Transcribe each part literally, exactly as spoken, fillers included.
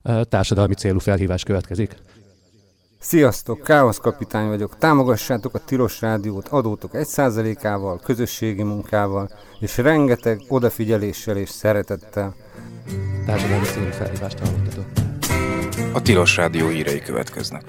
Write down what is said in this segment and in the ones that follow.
Társadalmi célú felhívás következik. Sziasztok, Káosz kapitány vagyok. Támogassátok a Tilos Rádiót adótok egy százalékával, közösségi munkával, és rengeteg odafigyeléssel és szeretettel. Társadalmi célú felhívást hallottatok. A Tilos Rádió hírei következnek.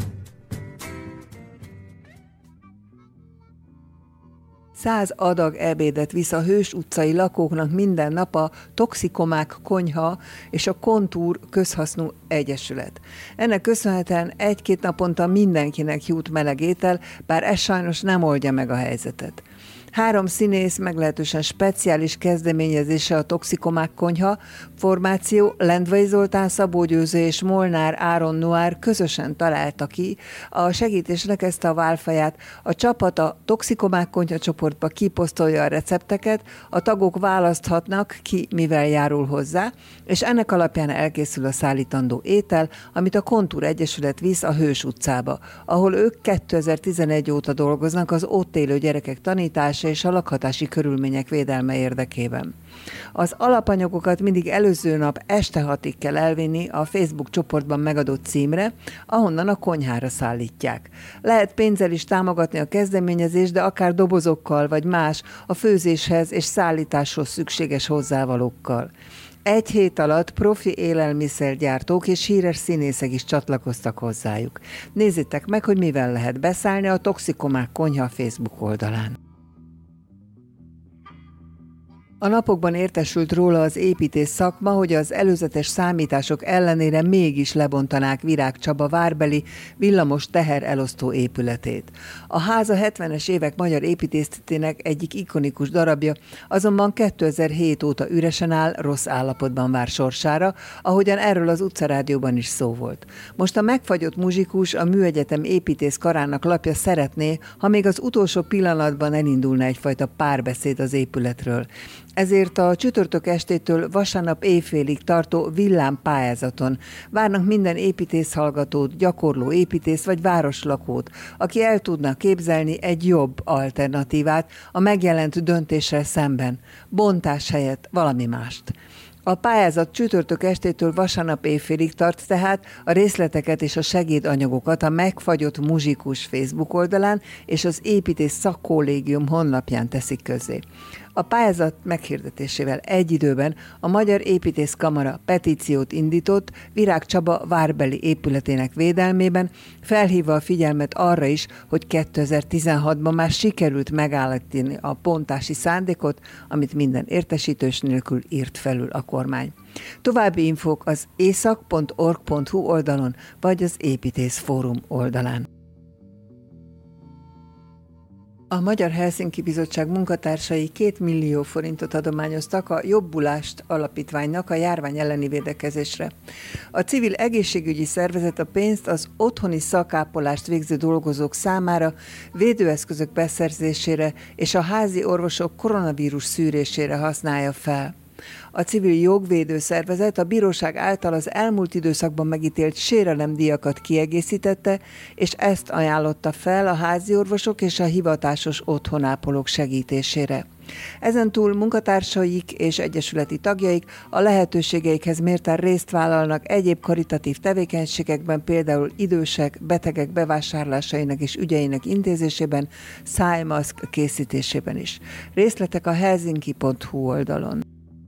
Száz adag ebédet visz a Hős utcai lakóknak minden nap a Toxikomák Konyha és a Kontúr Közhasznú Egyesület. Ennek köszönhetően egy-két naponta mindenkinek jut meleg étel, bár ez sajnos nem oldja meg a helyzetet. Három színész meglehetősen speciális kezdeményezése a Toxikomák Konyha formáció, Lendvai Zoltán, Szabó Győző és Molnár Áron Noir közösen találta ki a segítésnek ezt a válfaját. A csapat a Toxikomák Konyha csoportba kiposztolja a recepteket, a tagok választhatnak ki, mivel járul hozzá, és ennek alapján elkészül a szállítandó étel, amit a Kontúr Egyesület visz a Hős utcába, ahol ők kétezer-tizenegy óta dolgoznak az ott élő gyerekek tanítása és a lakhatási körülmények védelme érdekében. Az alapanyagokat mindig előző nap este hatig kell elvinni a Facebook csoportban megadott címre, ahonnan a konyhára szállítják. Lehet pénzzel is támogatni a kezdeményezést, de akár dobozokkal vagy más a főzéshez és szállításhoz szükséges hozzávalókkal. Egy hét alatt profi élelmiszergyártók és híres színészek is csatlakoztak hozzájuk. Nézzétek meg, hogy mivel lehet beszállni a Toxikomák Konyha Facebook oldalán. A napokban értesült róla az építész szakma, hogy az előzetes számítások ellenére mégis lebontanák Virág Csaba várbeli villamos teherelosztó épületét. A ház a hetvenes évek magyar építészetének egyik ikonikus darabja, azonban kétezer-hét óta üresen áll, rossz állapotban vár sorsára, ahogyan erről az utcarádióban is szó volt. Most a megfagyott muzsikus, a Műegyetem építész karának lapja szeretné, ha még az utolsó pillanatban elindulna egyfajta párbeszéd az épületről. Ezért a csütörtök estétől vasárnap éjfélig tartó villámpályázaton várnak minden építészhallgatót, gyakorló építész vagy városlakót, aki el tudna képzelni egy jobb alternatívát a megjelent döntéssel szemben, bontás helyett valami mást. A pályázat csütörtök estétől vasárnap éjfélig tart, tehát a részleteket és a segédanyagokat a Megfagyott Muzsikus Facebook oldalán és az Építész Szakkollégium honlapján teszik közzé. A pályázat meghirdetésével egy időben a Magyar Építészkamara petíciót indított Virág Csaba várbeli épületének védelmében, felhívva a figyelmet arra is, hogy kétezer-tizenhatban már sikerült megállítani a bontási szándékot, amit minden értesítős nélkül írt felül a kormány. További infók az észak pont org pont hu oldalon vagy az Építész Fórum oldalán. A Magyar Helsinki Bizottság munkatársai két millió forintot adományoztak a Jobbulást alapítványnak a járvány elleni védekezésre. A civil egészségügyi szervezet a pénzt az otthoni szakápolást végző dolgozók számára, védőeszközök beszerzésére és a házi orvosok koronavírus szűrésére használja fel. A civil jogvédő szervezet a bíróság által az elmúlt időszakban megítélt sérelemdíjakat kiegészítette, és ezt ajánlotta fel a háziorvosok és a hivatásos otthonápolók segítésére. Ezentúl munkatársaik és egyesületi tagjaik a lehetőségeikhez mérten részt vállalnak egyéb karitatív tevékenységekben, például idősek, betegek bevásárlásainak és ügyeinek intézésében, szájmaszk készítésében is. Részletek a helsinki pont hu oldalon.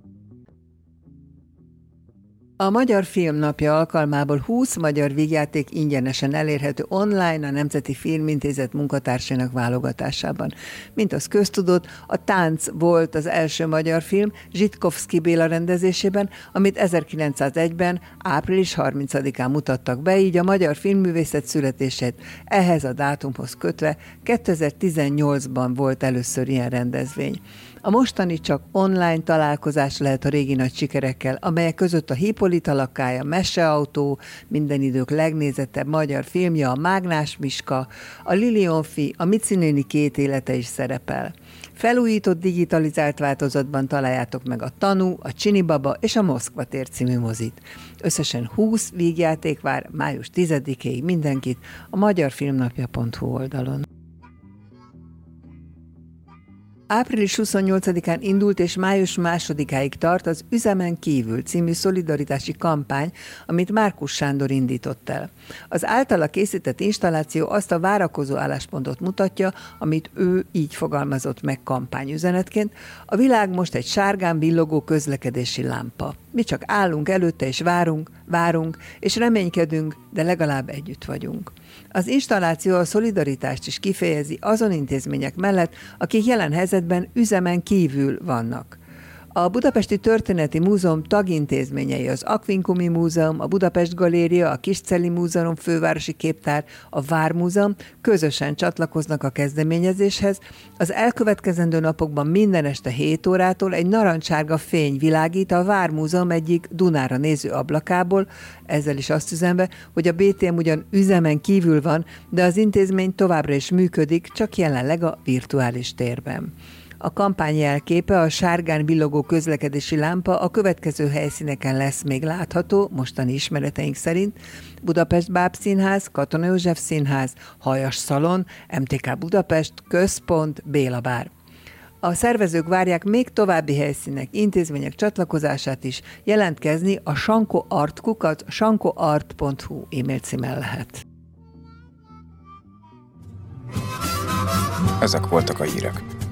A Magyar Filmnapja alkalmából húsz magyar vígjáték ingyenesen elérhető online a Nemzeti Filmintézet munkatársainak válogatásában. Mint az köztudott, a Tánc volt az első magyar film Zsitkovszky Béla rendezésében, amit ezerkilencszázegyben, április harmincadikán mutattak be, így a magyar filmművészet születését ehhez a dátumhoz kötve kétezer-tizennyolcban volt először ilyen rendezvény. A mostani csak online találkozás lehet a régi nagy sikerekkel, amelyek között a Hippolyta lakája, Meseautó, minden idők legnézettebb magyar filmje, a Mágnás Miska, a Lilionfi, a Mici néni két élete is szerepel. Felújított digitalizált változatban találjátok meg a Tanú, a Csinibaba és a Moszkva tér című mozit. Összesen húsz vígjáték vár május tizedikéig mindenkit a magyarfilmnapja pont hu oldalon. Április huszonnyolcadikán indult és május másodikáig tart az Üzemen kívül című szolidaritási kampány, amit Márkus Sándor indított el. Az általa készített installáció azt a várakozó álláspontot mutatja, amit ő így fogalmazott meg kampányüzenetként: a világ most egy sárgán villogó közlekedési lámpa. Mi csak állunk előtte és várunk, várunk és reménykedünk, de legalább együtt vagyunk. Az installáció a szolidaritást is kifejezi azon intézmények mellett, akik jelen helyzetben üzemen kívül vannak. A Budapesti Történeti Múzeum tagintézményei az Aquincumi Múzeum, a Budapest Galéria, a Kiscelli Múzeum Fővárosi Képtár, a Vármúzeum közösen csatlakoznak a kezdeményezéshez. Az elkövetkezendő napokban minden este hét órától egy narancssárga fény világít a Vármúzeum egyik Dunára néző ablakából, ezzel is azt üzenve, hogy a bé té em ugyan üzemen kívül van, de az intézmény továbbra is működik, csak jelenleg a virtuális térben. A kampány jelképe, a sárgán villogó közlekedési lámpa a következő helyszíneken lesz még látható, mostani ismereteink szerint: Budapest Bábszínház, Katona József Színház, Hajas Szalon, em té ká Budapest, Központ, Béla Bár. A szervezők várják még további helyszínek, intézmények csatlakozását is, jelentkezni a sankoart kukac sankoart pont hu e-mail címen lehet. Ezek voltak a hírek.